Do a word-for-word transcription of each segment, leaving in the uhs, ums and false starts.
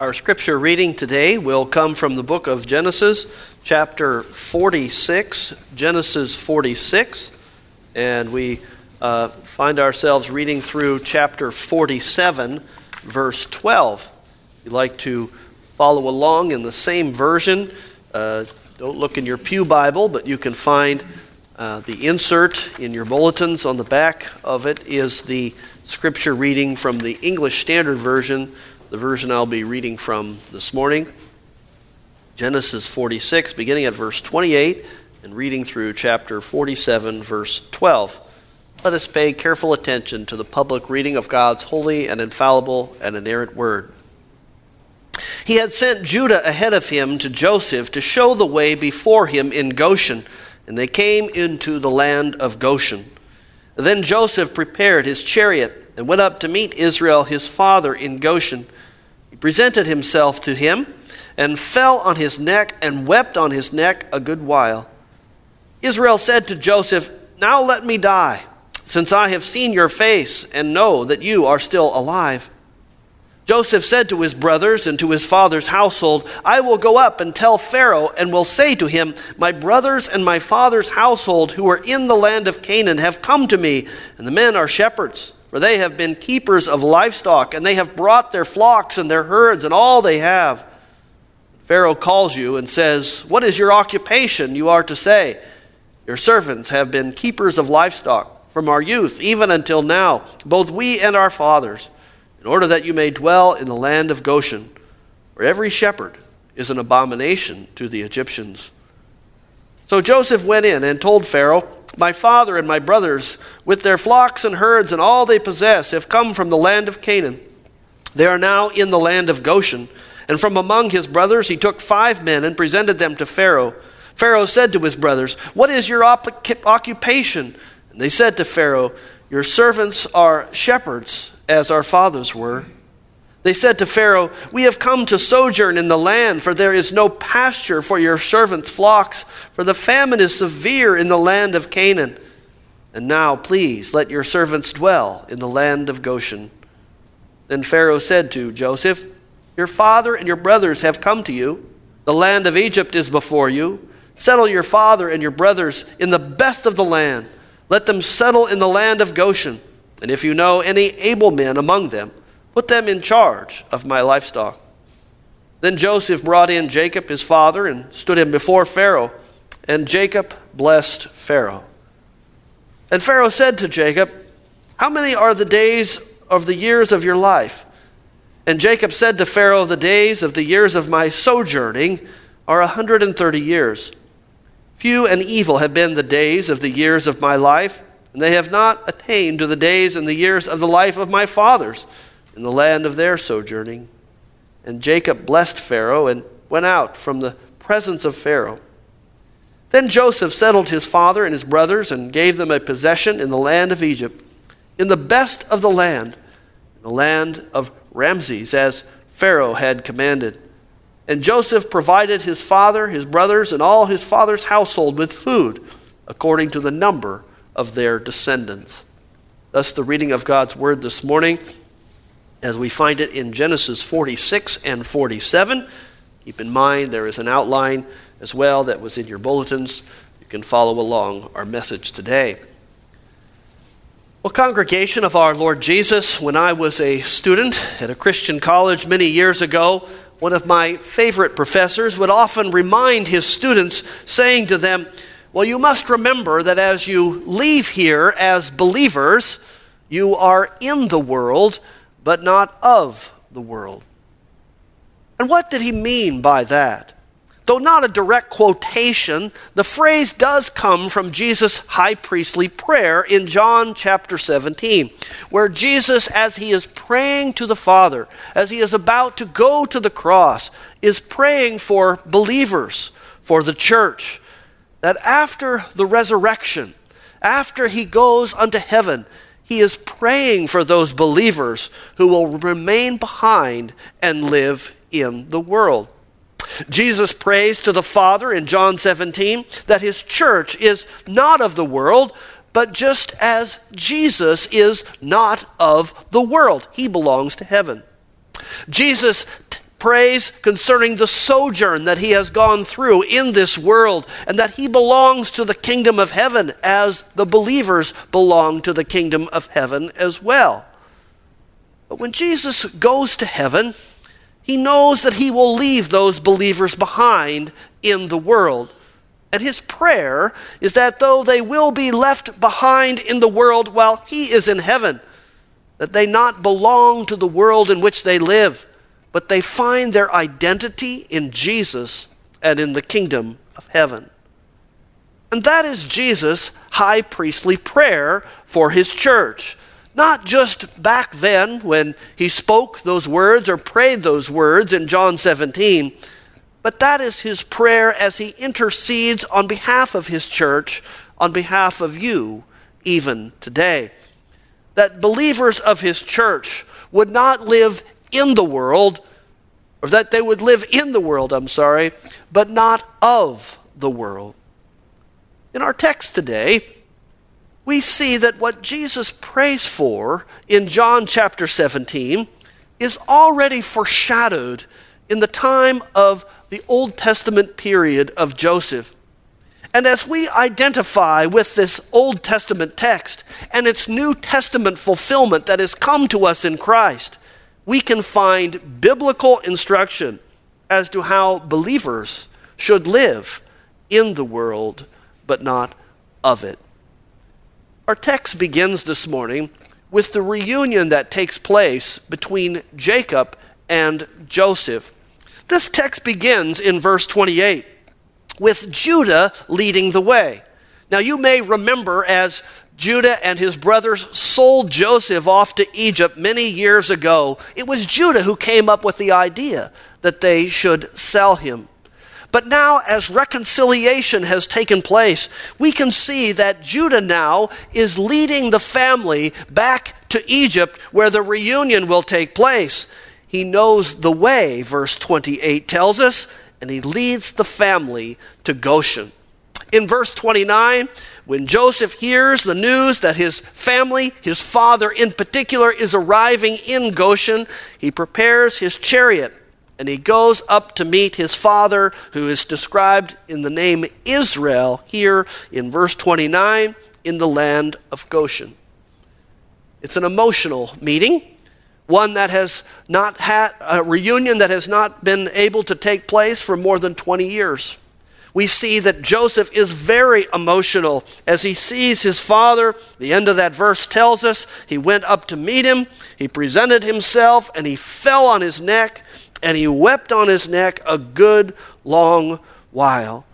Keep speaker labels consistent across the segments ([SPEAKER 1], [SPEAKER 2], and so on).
[SPEAKER 1] Our scripture reading today will come from the book of Genesis, chapter forty-six, Genesis forty-six, and we uh, find ourselves reading through chapter forty-seven, verse twelve. If you'd like to follow along in the same version, uh, don't look in your pew Bible, but you can find uh, the insert in your bulletins. On the back of it is the scripture reading from the English Standard Version, the version I'll be reading from this morning. Genesis forty-six, beginning at verse twenty-eight, and reading through chapter forty-seven, verse twelve. Let us pay careful attention to the public reading of God's holy and infallible and inerrant word. He had sent Judah ahead of him to Joseph to show the way before him in Goshen, and they came into the land of Goshen. Then Joseph prepared his chariot and went up to meet Israel his father in Goshen. He presented himself to him and fell on his neck and wept on his neck a good while. Israel said to Joseph, "Now let me die, since I have seen your face and know that you are still alive." Joseph said to his brothers and to his father's household, "I will go up and tell Pharaoh and will say to him, 'My brothers and my father's household who are in the land of Canaan have come to me, and the men are shepherds. For they have been keepers of livestock, and they have brought their flocks and their herds and all they have.' Pharaoh calls you and says, 'What is your occupation?' You are to say, 'Your servants have been keepers of livestock from our youth, even until now, both we and our fathers, in order that you may dwell in the land of Goshen, where every shepherd is an abomination to the Egyptians.' So Joseph went in and told Pharaoh, 'My father and my brothers, with their flocks and herds and all they possess, have come from the land of Canaan. They are now in the land of Goshen.' And from among his brothers he took five men and presented them to Pharaoh. Pharaoh said to his brothers, 'What is your op- occupation?' And they said to Pharaoh, 'Your servants are shepherds, as our fathers were.' They said to Pharaoh, 'We have come to sojourn in the land, for there is no pasture for your servants' flocks, for the famine is severe in the land of Canaan. And now, please, let your servants dwell in the land of Goshen.' Then Pharaoh said to Joseph, 'Your father and your brothers have come to you. The land of Egypt is before you. Settle your father and your brothers in the best of the land. Let them settle in the land of Goshen. And if you know any able men among them, put them in charge of my livestock.' Then Joseph brought in Jacob his father and stood him before Pharaoh. And Jacob blessed Pharaoh. And Pharaoh said to Jacob, 'How many are the days of the years of your life?' And Jacob said to Pharaoh, 'The days of the years of my sojourning are a hundred and thirty years. Few and evil have been the days of the years of my life, and they have not attained to the days and the years of the life of my fathers in the land of their sojourning.' And Jacob blessed Pharaoh and went out from the presence of Pharaoh. Then Joseph settled his father and his brothers and gave them a possession in the land of Egypt, in the best of the land, in the land of Ramses, as Pharaoh had commanded. And Joseph provided his father, his brothers, and all his father's household with food, according to the number of their descendants." Thus the reading of God's word this morning, as we find it in Genesis forty-six and forty-seven. Keep in mind there is an outline as well that was in your bulletins. You can follow along our message today. Well, congregation of our Lord Jesus, when I was a student at a Christian college many years ago, one of my favorite professors would often remind his students, saying to them, "Well, you must remember that as you leave here as believers, you are in the world, but not of the world." And what did he mean by that? Though not a direct quotation, the phrase does come from Jesus' high priestly prayer in John chapter seventeen, where Jesus, as he is praying to the Father, as he is about to go to the cross, is praying for believers, for the church, that after the resurrection, after he goes unto heaven, he is praying for those believers who will remain behind and live in the world. Jesus prays to the Father in John seventeen that his church is not of the world, but just as Jesus is not of the world. He belongs to heaven. Jesus t- prays concerning the sojourn that he has gone through in this world, and that he belongs to the kingdom of heaven as the believers belong to the kingdom of heaven as well. But when Jesus goes to heaven, he knows that he will leave those believers behind in the world. And his prayer is that though they will be left behind in the world while he is in heaven, that they not belong to the world in which they live, but they find their identity in Jesus and in the kingdom of heaven. And that is Jesus' high priestly prayer for his church. Not just back then when he spoke those words or prayed those words in John seventeen, but that is his prayer as he intercedes on behalf of his church, on behalf of you, even today. That believers of his church would not live in the world, or that they would live in the world, I'm sorry, but not of the world. In our text today, we see that what Jesus prays for in John chapter seventeen is already foreshadowed in the time of the Old Testament period of Joseph. And as we identify with this Old Testament text and its New Testament fulfillment that has come to us in Christ, we can find biblical instruction as to how believers should live in the world, but not of it. Our text begins this morning with the reunion that takes place between Jacob and Joseph. This text begins in verse twenty-eight with Judah leading the way. Now you may remember as Judah and his brothers sold Joseph off to Egypt many years ago, it was Judah who came up with the idea that they should sell him. But now, as reconciliation has taken place, we can see that Judah now is leading the family back to Egypt where the reunion will take place. He knows the way, verse twenty-eight tells us, and he leads the family to Goshen. In verse twenty-nine, when Joseph hears the news that his family, his father in particular, is arriving in Goshen, he prepares his chariot. And he goes up to meet his father, who is described in the name Israel here in verse twenty-nine, in the land of Goshen. It's an emotional meeting, one that has not had a reunion that has not been able to take place for more than twenty years. We see that Joseph is very emotional as he sees his father. The end of that verse tells us he went up to meet him, he presented himself, and he fell on his neck. And he wept on his neck a good long while.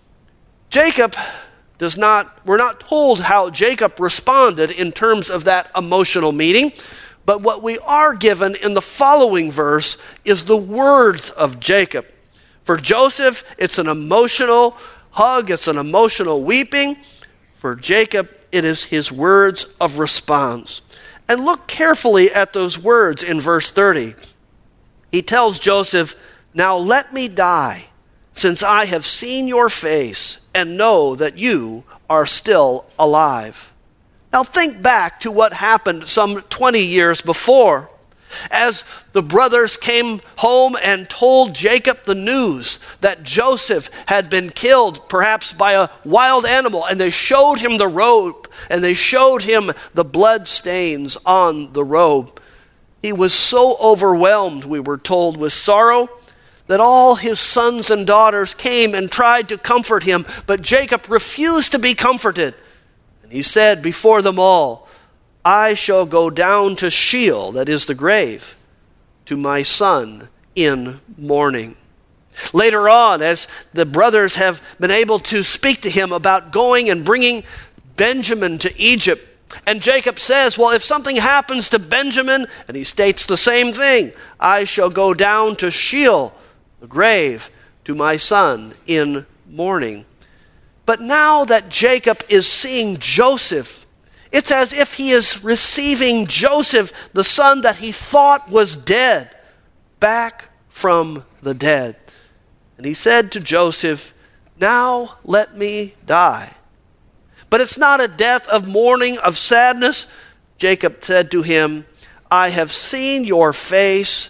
[SPEAKER 1] Jacob does not, we're not told how Jacob responded in terms of that emotional meeting, but what we are given in the following verse is the words of Jacob. For Joseph, it's an emotional hug, it's an emotional weeping. For Jacob, it is his words of response. And look carefully at those words in verse thirty. He tells Joseph, "Now let me die, since I have seen your face and know that you are still alive." Now think back to what happened some twenty years before. As the brothers came home and told Jacob the news that Joseph had been killed, perhaps by a wild animal, and they showed him the robe, and they showed him the blood stains on the robe. He was so overwhelmed, we were told, with sorrow that all his sons and daughters came and tried to comfort him, but Jacob refused to be comforted. And he said before them all, "I shall go down to Sheol," that is the grave, "to my son in mourning." Later on, as the brothers have been able to speak to him about going and bringing Benjamin to Egypt, and Jacob says, well, if something happens to Benjamin, and he states the same thing, "I shall go down to Sheol," the grave, "to my son in mourning." But now that Jacob is seeing Joseph, it's as if he is receiving Joseph, the son that he thought was dead, back from the dead. And he said to Joseph, "Now let me die." But it's not a death of mourning, of sadness. Jacob said to him, "I have seen your face,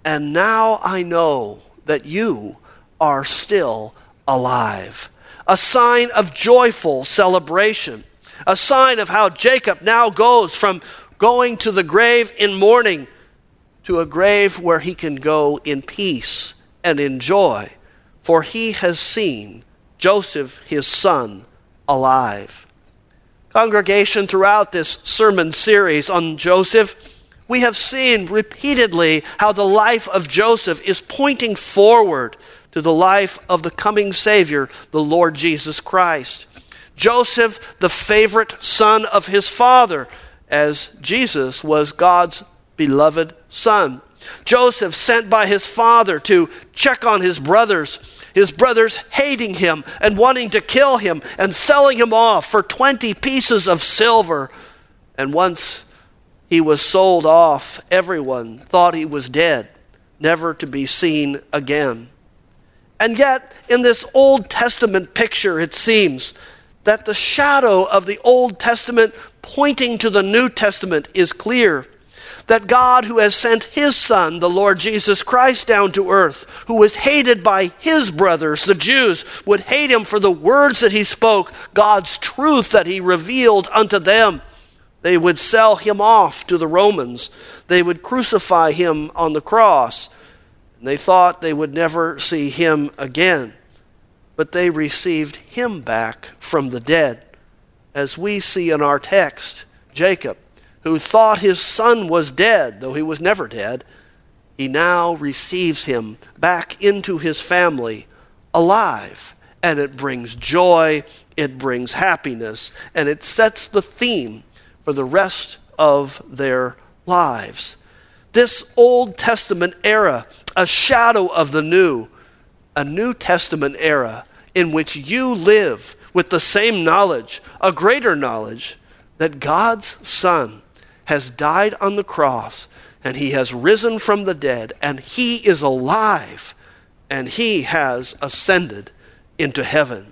[SPEAKER 1] and now I know that you are still alive. A sign of joyful celebration. A sign of how Jacob now goes from going to the grave in mourning to a grave where he can go in peace and in joy, for he has seen Joseph, his son, alive. Congregation, throughout this sermon series on Joseph, we have seen repeatedly how the life of Joseph is pointing forward to the life of the coming Savior, the Lord Jesus Christ. Joseph, the favorite son of his father, as Jesus was God's beloved son. Joseph, sent by his father to check on his brothers, his brothers hating him and wanting to kill him and selling him off for twenty pieces of silver. And once he was sold off, everyone thought he was dead, never to be seen again. And yet, in this Old Testament picture, it seems that the shadow of the Old Testament pointing to the New Testament is clear. That God, who has sent his Son, the Lord Jesus Christ, down to earth, who was hated by his brothers, the Jews, would hate him for the words that he spoke, God's truth that he revealed unto them. They would sell him off to the Romans. They would crucify him on the cross. And they thought they would never see him again. But they received him back from the dead. As we see in our text, Jacob, who thought his son was dead, though he was never dead, he now receives him back into his family alive. And it brings joy, it brings happiness, and it sets the theme for the rest of their lives. This Old Testament era, a shadow of the new, a New Testament era in which you live with the same knowledge, a greater knowledge, that God's Son has died on the cross and he has risen from the dead and he is alive and he has ascended into heaven.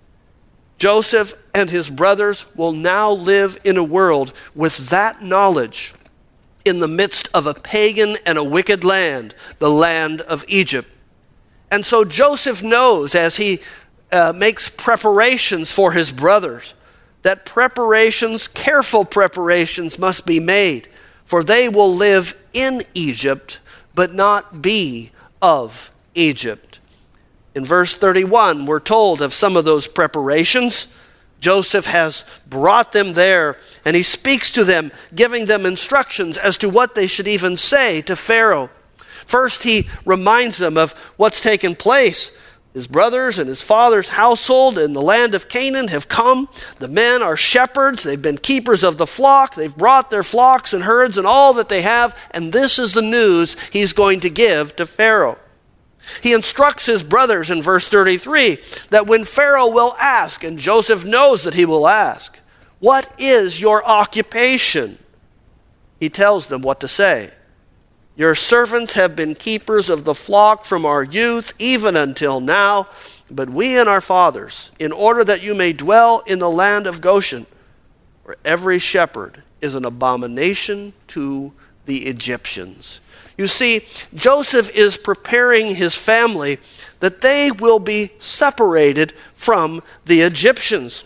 [SPEAKER 1] Joseph and his brothers will now live in a world with that knowledge in the midst of a pagan and a wicked land, the land of Egypt. And so Joseph knows as he uh, makes preparations for his brothers, that preparations, careful preparations must be made, for they will live in Egypt, but not be of Egypt. In verse thirty-one, we're told of some of those preparations. Joseph has brought them there, and he speaks to them, giving them instructions as to what they should even say to Pharaoh. First, he reminds them of what's taken place. His brothers and his father's household in the land of Canaan have come. The men are shepherds. They've been keepers of the flock. They've brought their flocks and herds and all that they have, and this is the news he's going to give to Pharaoh. He instructs his brothers in verse thirty-three that when Pharaoh will ask, and Joseph knows that he will ask, "What is your occupation?" He tells them what to say. "Your servants have been keepers of the flock from our youth, even until now, but we and our fathers, in order that you may dwell in the land of Goshen, where every shepherd is an abomination to the Egyptians." You see, Joseph is preparing his family that they will be separated from the Egyptians.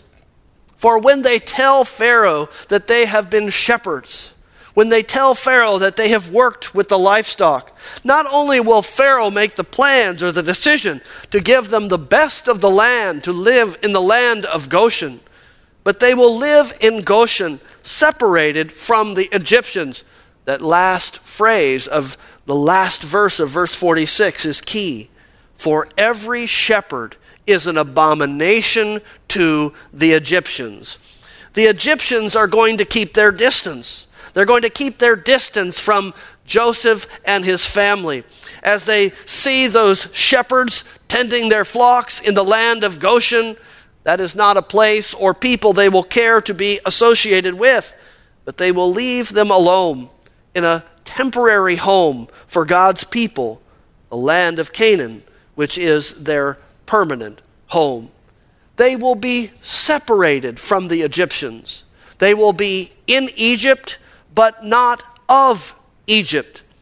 [SPEAKER 1] For when they tell Pharaoh that they have been shepherds, when they tell Pharaoh that they have worked with the livestock, not only will Pharaoh make the plans or the decision to give them the best of the land to live in the land of Goshen, but they will live in Goshen separated from the Egyptians. That last phrase of the last verse of verse forty-six is key. For every shepherd is an abomination to the Egyptians. The Egyptians are going to keep their distance. They're going to keep their distance from Joseph and his family as they see those shepherds tending their flocks in the land of Goshen. That is not a place or people they will care to be associated with, but they will leave them alone in a temporary home for God's people, the land of Canaan, which is their permanent home. They will be separated from the Egyptians. They will be in Egypt, but not of Egypt.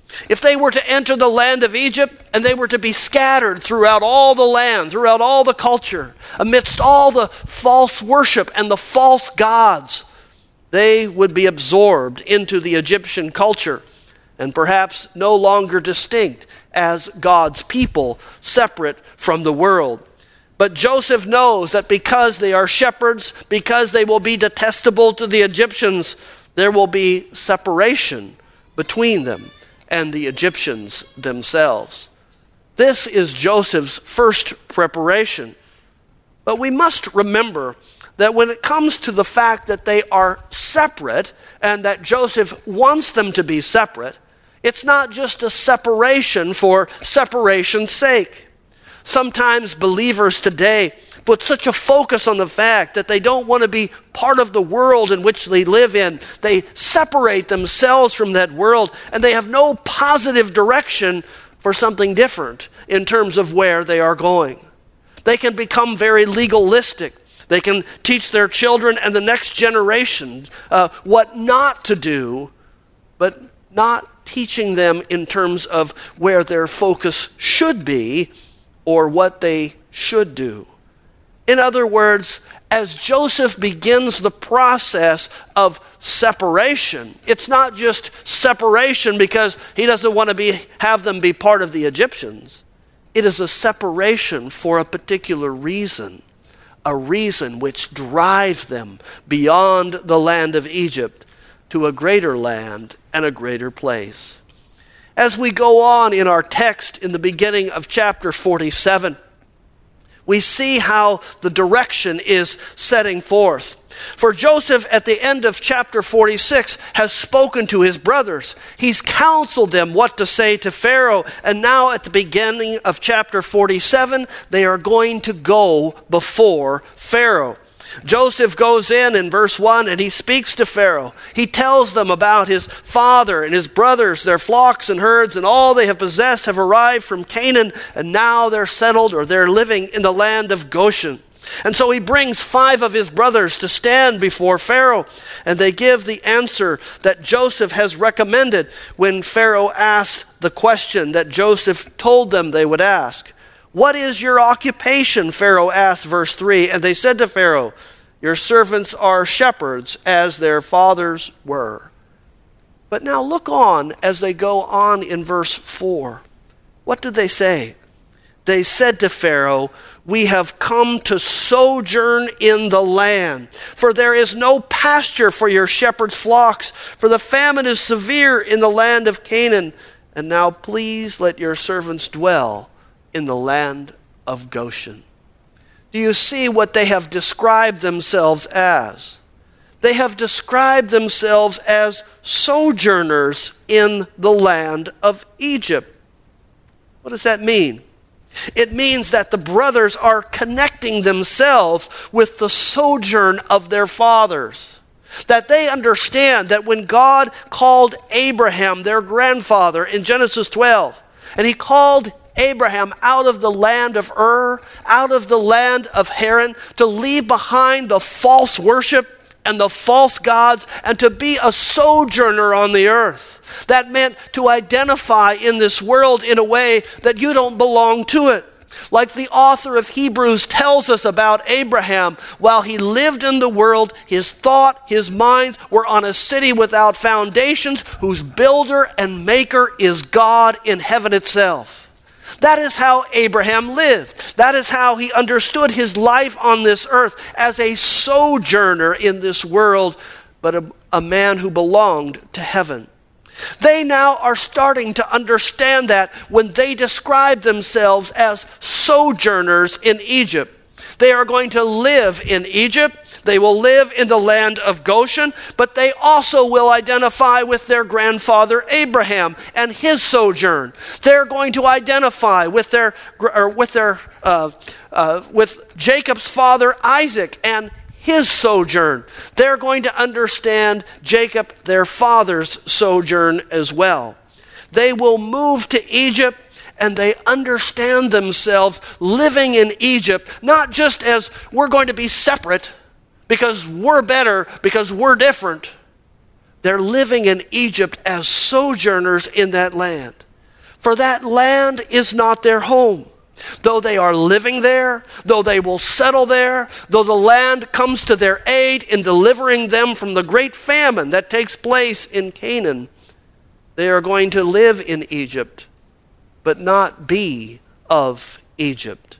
[SPEAKER 1] If they were to enter the land of Egypt and they were to be scattered throughout all the land, throughout all the culture, amidst all the false worship and the false gods, they would be absorbed into the Egyptian culture and perhaps no longer distinct as God's people, separate from the world. But Joseph knows that because they are shepherds, because they will be detestable to the Egyptians, there will be separation between them and the Egyptians themselves. This is Joseph's first preparation. But we must remember that when it comes to the fact that they are separate and that Joseph wants them to be separate, it's not just a separation for separation's sake. Sometimes believers today put such a focus on the fact that they don't want to be part of the world in which they live in. They separate themselves from that world, and they have no positive direction for something different in terms of where they are going. They can become very legalistic. They can teach their children and the next generation uh, what not to do, but not teaching them in terms of where their focus should be or what they should do. In other words, as Joseph begins the process of separation, it's not just separation because he doesn't want to be have them be part of the Egyptians. It is a separation for a particular reason, a reason which drives them beyond the land of Egypt to a greater land and a greater place. As we go on in our text in the beginning of chapter forty-seven, we see how the direction is setting forth. For Joseph, at the end of chapter forty-six, has spoken to his brothers. He's counseled them what to say to Pharaoh. And now at the beginning of chapter forty-seven, they are going to go before Pharaoh. Joseph goes in in verse one and he speaks to Pharaoh. He tells them about his father and his brothers, their flocks and herds, and all they have possessed have arrived from Canaan, and now they're settled or they're living in the land of Goshen. And so he brings five of his brothers to stand before Pharaoh, and they give the answer that Joseph has recommended when Pharaoh asked the question that Joseph told them they would ask. What is your occupation? Pharaoh asked, verse three. And they said to Pharaoh, your servants are shepherds as their fathers were. But now look on as they go on in verse four. What do they say? They said to Pharaoh, we have come to sojourn in the land, for there is no pasture for your shepherds' flocks, for the famine is severe in the land of Canaan. And now please let your servants dwell in the land of Goshen. Do you see what they have described themselves as? They have described themselves as sojourners in the land of Egypt. What does that mean? It means that the brothers are connecting themselves with the sojourn of their fathers. That they understand that when God called Abraham, their grandfather, in Genesis twelve, and he called Abraham out of the land of Ur, out of the land of Haran, to leave behind the false worship and the false gods and to be a sojourner on the earth. That meant to identify in this world in a way that you don't belong to it. Like the author of Hebrews tells us about Abraham, while he lived in the world, his thought, his minds were on a city without foundations, whose builder and maker is God in heaven itself. That is how Abraham lived. That is how he understood his life on this earth, as a sojourner in this world, but a, a man who belonged to heaven. They now are starting to understand that when they describe themselves as sojourners in Egypt. They are going to live in Egypt. They will live in the land of Goshen, but they also will identify with their grandfather Abraham and his sojourn. They're going to identify with their or with their uh, uh, with Jacob's father Isaac and his sojourn. They're going to understand Jacob, their father's sojourn as well. They will move to Egypt, and they understand themselves living in Egypt, not just as we're going to be separate because we're better, because we're different. they're living in Egypt as sojourners in that land. For that land is not their home. Though they are living there, though they will settle there, though the land comes to their aid in delivering them from the great famine that takes place in Canaan, they are going to live in Egypt, but not be of Egypt.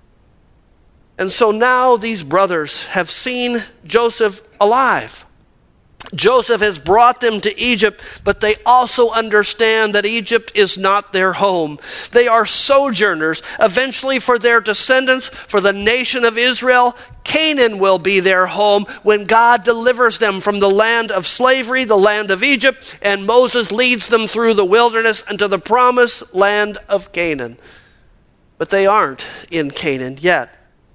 [SPEAKER 1] And so now these brothers have seen Joseph alive. Joseph has brought them to Egypt, but they also understand that Egypt is not their home. They are sojourners. Eventually, for their descendants, for the nation of Israel, Canaan will be their home when God delivers them from the land of slavery, the land of Egypt, and Moses leads them through the wilderness into the promised land of Canaan. But they aren't in Canaan yet.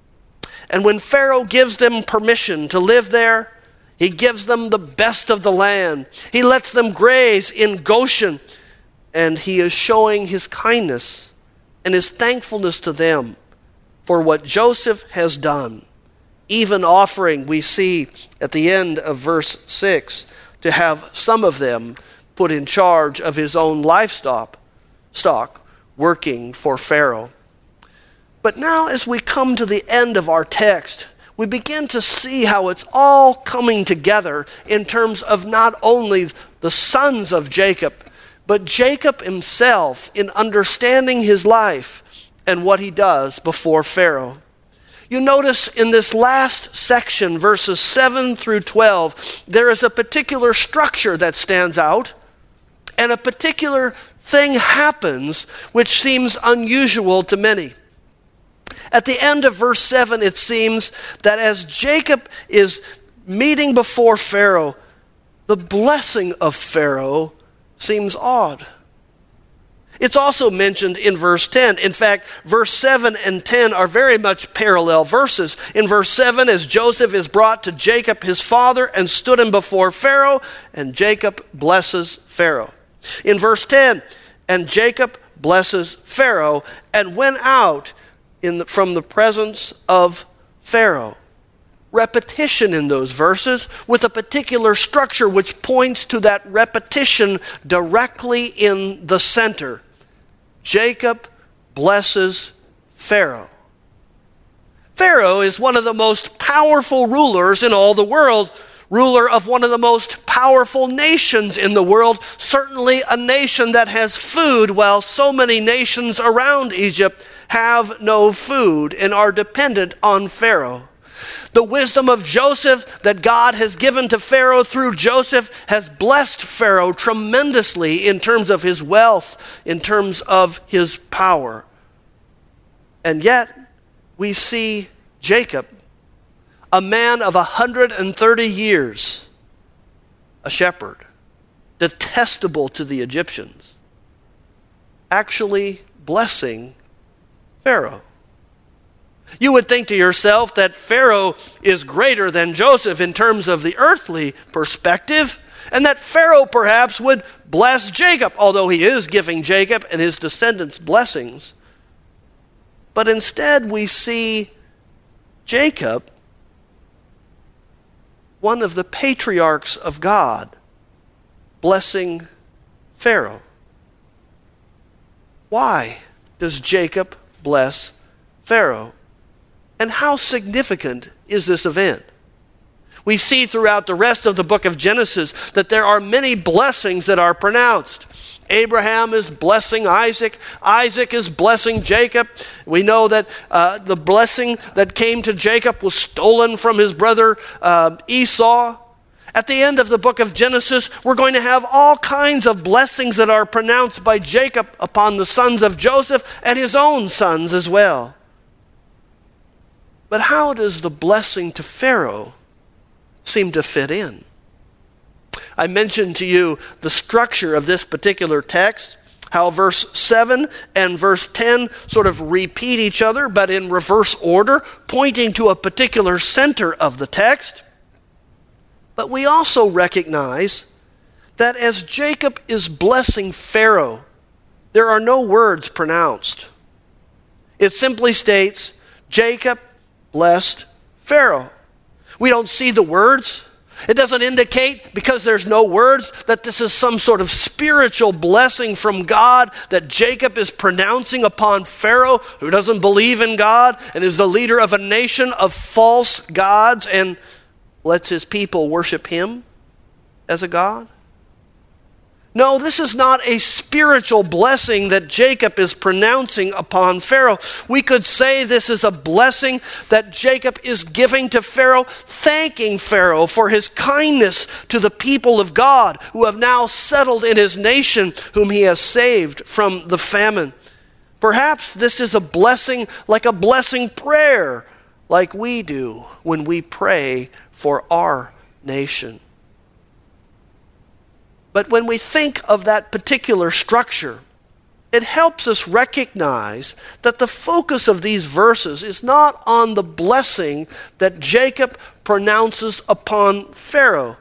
[SPEAKER 1] And when Pharaoh gives them permission to live there, he gives them the best of the land. He lets them graze in Goshen, and he is showing his kindness and his thankfulness to them for what Joseph has done, even offering, we see at the end of verse six, to have some of them put in charge of his own livestock, stock, working for Pharaoh. But now as we come to the end of our text, we begin to see how it's all coming together in terms of not only the sons of Jacob, but Jacob himself in understanding his life and what he does before Pharaoh. You notice in this last section, verses seven through twelve, there is a particular structure that stands out, and a particular thing happens which seems unusual to many. At the end of verse seven, it seems that as Jacob is meeting before Pharaoh, the blessing of Pharaoh seems odd. It's also mentioned in verse ten. In fact, verse seven and ten are very much parallel verses. In verse seven, as Joseph is brought to Jacob his father and stood him before Pharaoh, and Jacob blesses Pharaoh. In verse ten, and Jacob blesses Pharaoh and went out In the, from the presence of Pharaoh. Repetition in those verses with a particular structure which points to that repetition directly in the center. Jacob blesses Pharaoh. Pharaoh is one of the most powerful rulers in all the world, ruler of one of the most powerful nations in the world, certainly a nation that has food while so many nations around Egypt have no food and are dependent on Pharaoh. The wisdom of Joseph that God has given to Pharaoh through Joseph has blessed Pharaoh tremendously in terms of his wealth, in terms of his power. And yet, we see Jacob, a man of one hundred thirty years, a shepherd, detestable to the Egyptians, actually blessing Pharaoh. You would think to yourself that Pharaoh is greater than Joseph in terms of the earthly perspective, and that Pharaoh perhaps would bless Jacob, although he is giving Jacob and his descendants blessings. But instead we see Jacob, one of the patriarchs of God, blessing Pharaoh. Why does Jacob bless Pharaoh? And how significant is this event? We see throughout the rest of the book of Genesis that there are many blessings that are pronounced. Abraham is blessing Isaac. Isaac is blessing Jacob. We know that uh, the blessing that came to Jacob was stolen from his brother uh, Esau. At the end of the book of Genesis, we're going to have all kinds of blessings that are pronounced by Jacob upon the sons of Joseph and his own sons as well. But how does the blessing to Pharaoh seem to fit in? I mentioned to you the structure of this particular text, how verse seven and verse ten sort of repeat each other, but in reverse order, pointing to a particular center of the text. But we also recognize that as Jacob is blessing Pharaoh, there are no words pronounced. It simply states, Jacob blessed Pharaoh. We don't see the words. It doesn't indicate, because there's no words, that this is some sort of spiritual blessing from God that Jacob is pronouncing upon Pharaoh, who doesn't believe in God and is the leader of a nation of false gods and lets his people worship him as a god. No, this is not a spiritual blessing that Jacob is pronouncing upon Pharaoh. We could say this is a blessing that Jacob is giving to Pharaoh, thanking Pharaoh for his kindness to the people of God who have now settled in his nation, whom he has saved from the famine. Perhaps this is a blessing like a blessing prayer, like we do when we pray for our nation. But when we think of that particular structure, it helps us recognize that the focus of these verses is not on the blessing that Jacob pronounces upon Pharaoh.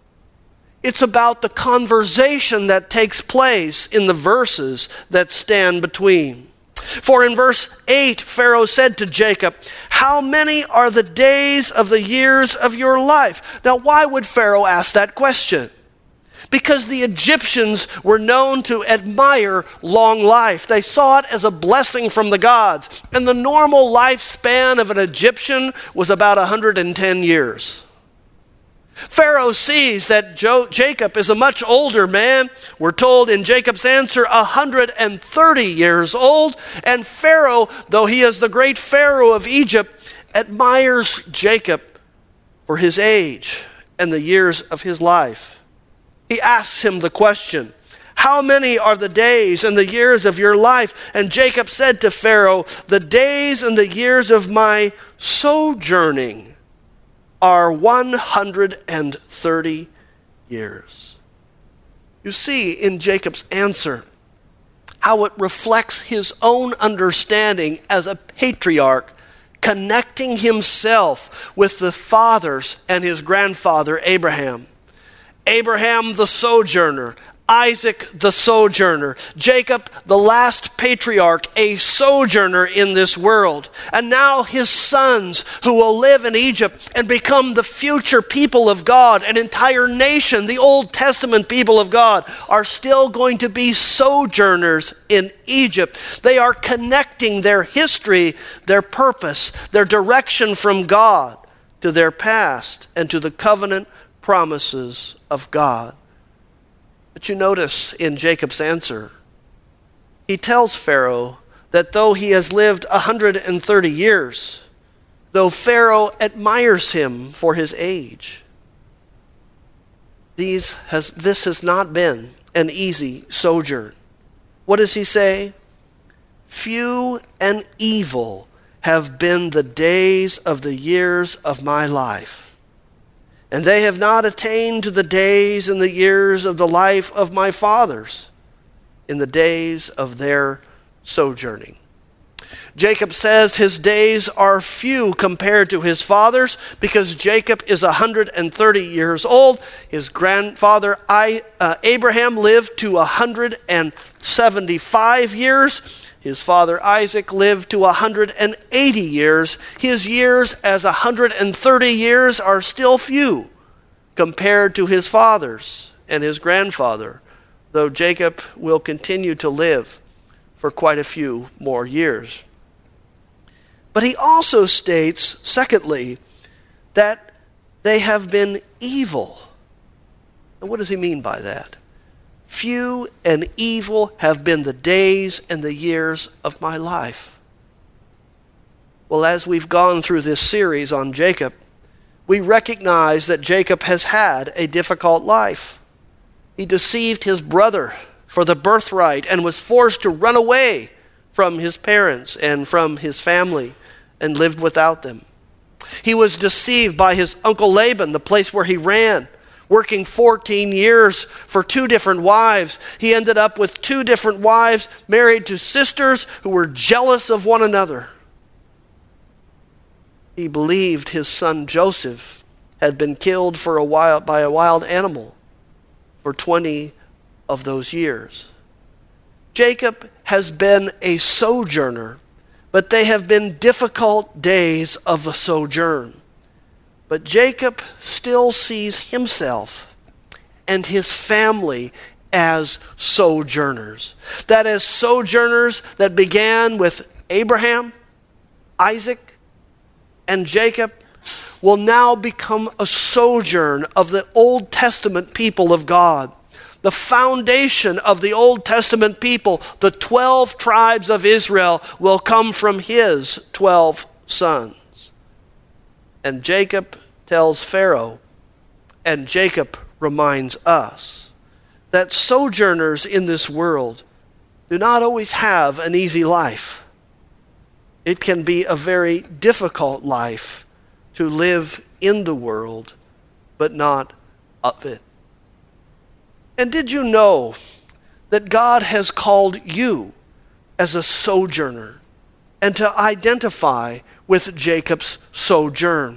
[SPEAKER 1] It's about the conversation that takes place in the verses that stand between. For in verse eight, Pharaoh said to Jacob, "How many are the days of the years of your life?" Now, why would Pharaoh ask that question? Because the Egyptians were known to admire long life. They saw it as a blessing from the gods. And the normal lifespan of an Egyptian was about one hundred ten years. Pharaoh sees that Jo- Jacob is a much older man. We're told in Jacob's answer, one hundred thirty years old. And Pharaoh, though he is the great Pharaoh of Egypt, admires Jacob for his age and the years of his life. He asks him the question, "How many are the days and the years of your life?" And Jacob said to Pharaoh, "The days and the years of my sojourning are one hundred thirty years." You see in Jacob's answer how it reflects his own understanding as a patriarch, connecting himself with the fathers and his grandfather Abraham. Abraham the sojourner, Isaac the sojourner, Jacob the last patriarch, a sojourner in this world. And now his sons who will live in Egypt and become the future people of God, an entire nation, the Old Testament people of God, are still going to be sojourners in Egypt. They are connecting their history, their purpose, their direction from God to their past and to the covenant promises of God. But you notice in Jacob's answer, he tells Pharaoh that though he has lived one hundred thirty years, though Pharaoh admires him for his age, these has, this has not been an easy sojourn. What does he say? "Few and evil have been the days of the years of my life, and they have not attained to the days and the years of the life of my fathers in the days of their sojourning." Jacob says his days are few compared to his father's because Jacob is one hundred thirty years old. His grandfather I, uh, Abraham lived to one hundred seventy-five years. His father Isaac lived to one hundred eighty years. His years as one hundred thirty years are still few compared to his father's and his grandfather, though Jacob will continue to live for quite a few more years. But he also states, secondly, that they have been evil. And what does he mean by that? "Few and evil have been the days and the years of my life." Well, as we've gone through this series on Jacob, we recognize that Jacob has had a difficult life. He deceived his brother for the birthright and was forced to run away from his parents and from his family and lived without them. He was deceived by his uncle Laban, the place where he ran. Working fourteen years for two different wives, he ended up with two different wives married to sisters who were jealous of one another. He believed his son Joseph had been killed for a while by a wild animal for twenty of those years. Jacob has been a sojourner, but they have been difficult days of a sojourn. But Jacob still sees himself and his family as sojourners. That as sojourners that began with Abraham, Isaac, and Jacob will now become a sojourn of the Old Testament people of God. The foundation of the Old Testament people, the twelve tribes of Israel, will come from his twelve sons. And Jacob tells Pharaoh, and Jacob reminds us, that sojourners in this world do not always have an easy life. It can be a very difficult life to live in the world, but not of it. And did you know that God has called you as a sojourner and to identify with Jacob's sojourn?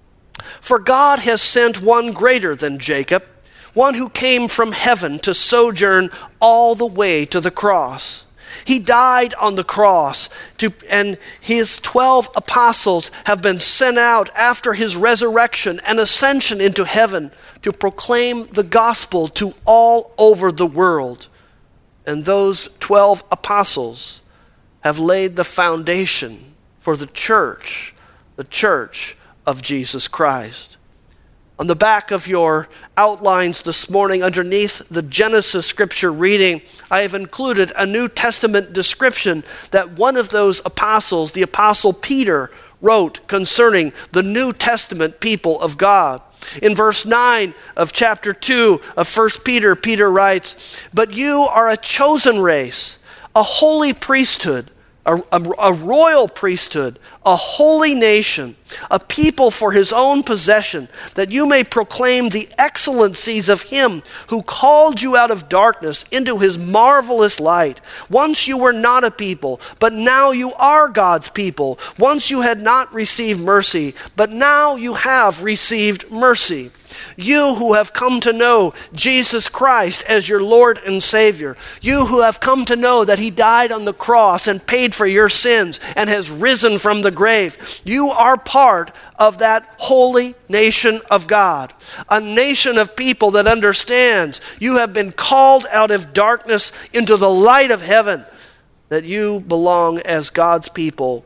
[SPEAKER 1] For God has sent one greater than Jacob, one who came from heaven to sojourn all the way to the cross. He died on the cross, to, and his twelve apostles have been sent out after his resurrection and ascension into heaven to proclaim the gospel to all over the world. And those twelve apostles have laid the foundation for the church, the church of Jesus Christ. On the back of your outlines this morning, underneath the Genesis scripture reading, I have included a New Testament description that one of those apostles, the apostle Peter, wrote concerning the New Testament people of God. In verse nine of chapter two of First Peter, Peter writes, "But you are a chosen race, a holy priesthood, A, a, a royal priesthood, a holy nation, a people for his own possession, that you may proclaim the excellencies of him who called you out of darkness into his marvelous light. Once you were not a people, but now you are God's people. Once you had not received mercy, but now you have received mercy. You who have come to know Jesus Christ as your Lord and Savior. You who have come to know that he died on the cross and paid for your sins and has risen from the grave. You are part of that holy nation of God. A nation of people that understands you have been called out of darkness into the light of heaven. That you belong as God's people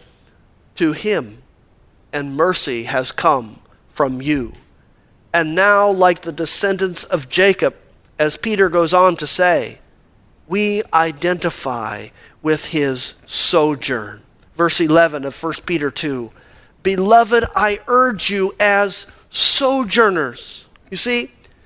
[SPEAKER 1] to him. And mercy has come from you. And now, like the descendants of Jacob, as Peter goes on to say, we identify with his sojourn. Verse eleven of First Peter two, "Beloved, I urge you as sojourners." You see,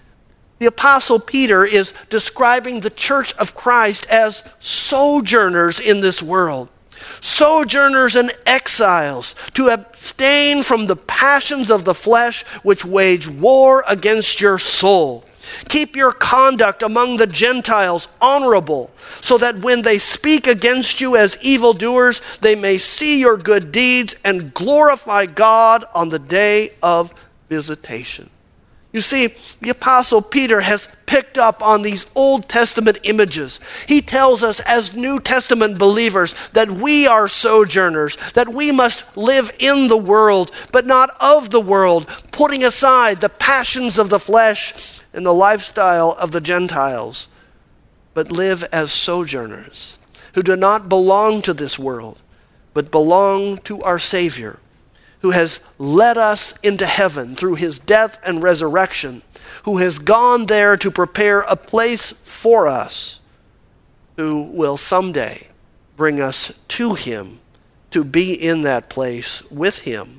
[SPEAKER 1] the Apostle Peter is describing the church of Christ as sojourners in this world. Sojourners and exiles, to abstain from the passions of the flesh which wage war against your soul. Keep your conduct among the Gentiles honorable, so that when they speak against you as evildoers, they may see your good deeds and glorify God on the day of visitation. You see, the Apostle Peter has picked up on these Old Testament images. He tells us as New Testament believers that we are sojourners, that we must live in the world, but not of the world, putting aside the passions of the flesh and the lifestyle of the Gentiles, but live as sojourners who do not belong to this world, but belong to our Savior, who has led us into heaven through his death and resurrection, who has gone there to prepare a place for us, who will someday bring us to him to be in that place with him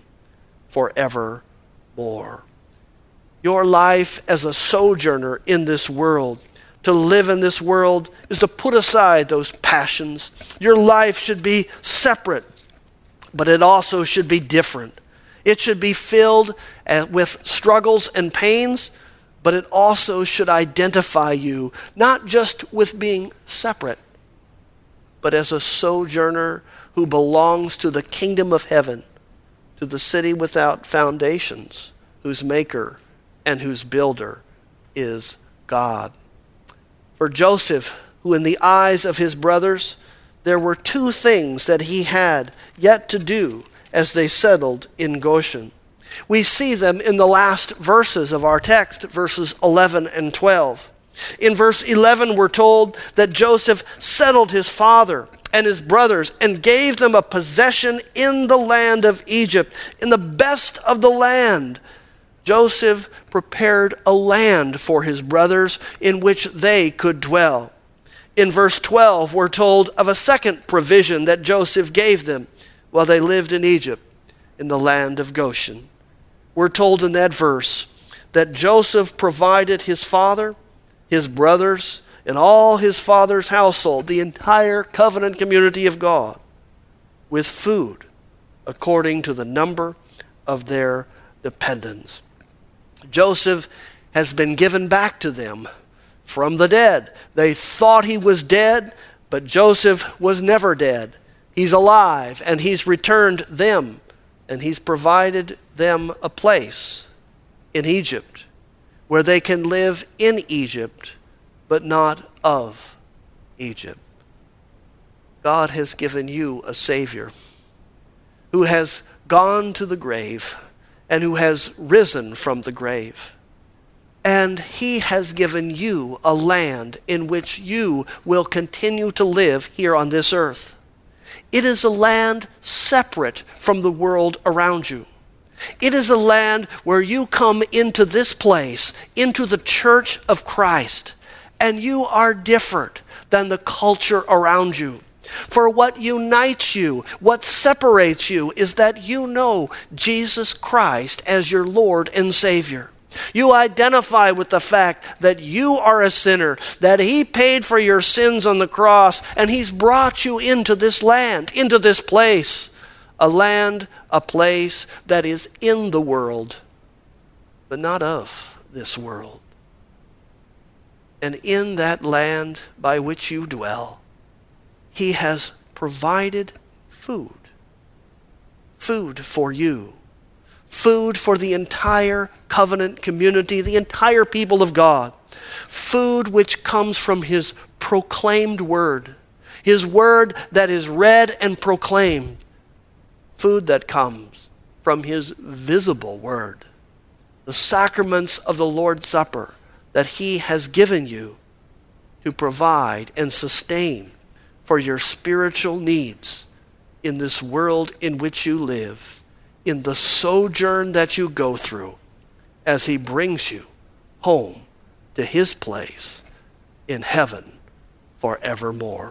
[SPEAKER 1] forevermore. Your life as a sojourner in this world, to live in this world, is to put aside those passions. Your life should be separate, but it also should be different. It should be filled with struggles and pains, but it also should identify you not just with being separate, but as a sojourner who belongs to the kingdom of heaven, to the city without foundations, whose maker and whose builder is God. For Joseph, who in the eyes of his brothers, there were two things that he had yet to do as they settled in Goshen. We see them in the last verses of our text, verses eleven and twelve. In verse eleven, we're told that Joseph settled his father and his brothers and gave them a possession in the land of Egypt, in the best of the land. Joseph prepared a land for his brothers in which they could dwell. In verse twelve, we're told of a second provision that Joseph gave them while they lived in Egypt, in the land of Goshen. We're told in that verse that Joseph provided his father, his brothers, and all his father's household, the entire covenant community of God, with food according to the number of their dependents. Joseph has been given back to them from the dead. They thought he was dead, but Joseph was never dead. He's alive, and he's returned them, and he's provided them a place in Egypt where they can live in Egypt, but not of Egypt. God has given you a Savior who has gone to the grave and who has risen from the grave. And he has given you a land in which you will continue to live here on this earth. It is a land separate from the world around you. It is a land where you come into this place, into the church of Christ, and you are different than the culture around you. For what unites you, what separates you, is that you know Jesus Christ as your Lord and Savior. You identify with the fact that you are a sinner, that he paid for your sins on the cross, and he's brought you into this land, into this place. A land, a place that is in the world, but not of this world. And in that land by which you dwell, he has provided food. Food for you. Food for the entire covenant community, the entire people of God. Food which comes from his proclaimed word. His word that is read and proclaimed. Food that comes from his visible word. The sacraments of the Lord's Supper that he has given you to provide and sustain for your spiritual needs in this world in which you live, in the sojourn that you go through, as he brings you home to his place in heaven forevermore.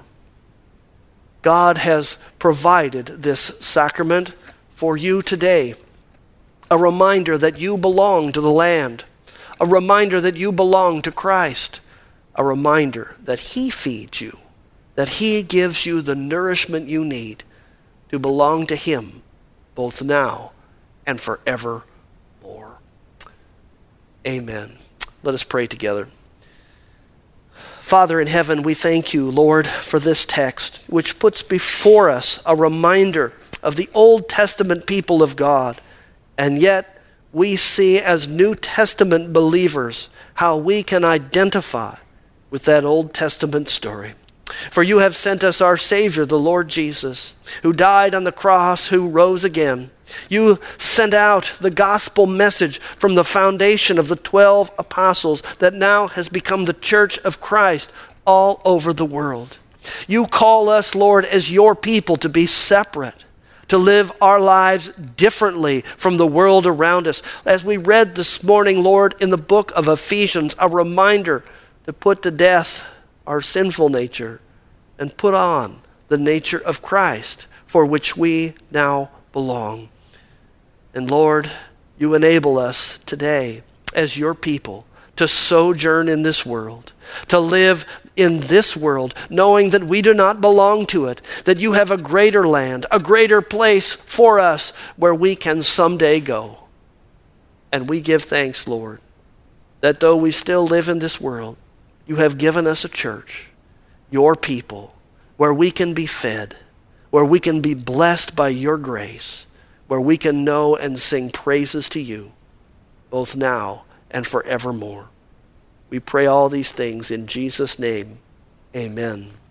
[SPEAKER 1] God has provided this sacrament for you today, a reminder that you belong to the land, a reminder that you belong to Christ, a reminder that he feeds you, that he gives you the nourishment you need to belong to him both now and forevermore. Amen. Let us pray together. Father in heaven, we thank you, Lord, for this text, which puts before us a reminder of the Old Testament people of God. And yet, we see as New Testament believers how we can identify with that Old Testament story. For you have sent us our Savior, the Lord Jesus, who died on the cross, who rose again. You sent out the gospel message from the foundation of the twelve apostles that now has become the church of Christ all over the world. You call us, Lord, as your people to be separate, to live our lives differently from the world around us. As we read this morning, Lord, in the book of Ephesians, a reminder to put to death our sinful nature and put on the nature of Christ, for which we now belong. And Lord, you enable us today as your people to sojourn in this world, to live in this world, knowing that we do not belong to it, that you have a greater land, a greater place for us where we can someday go. And we give thanks, Lord, that though we still live in this world, you have given us a church, your people, where we can be fed, where we can be blessed by your grace, where we can know and sing praises to you, both now and forevermore. We pray all these things in Jesus' name. Amen.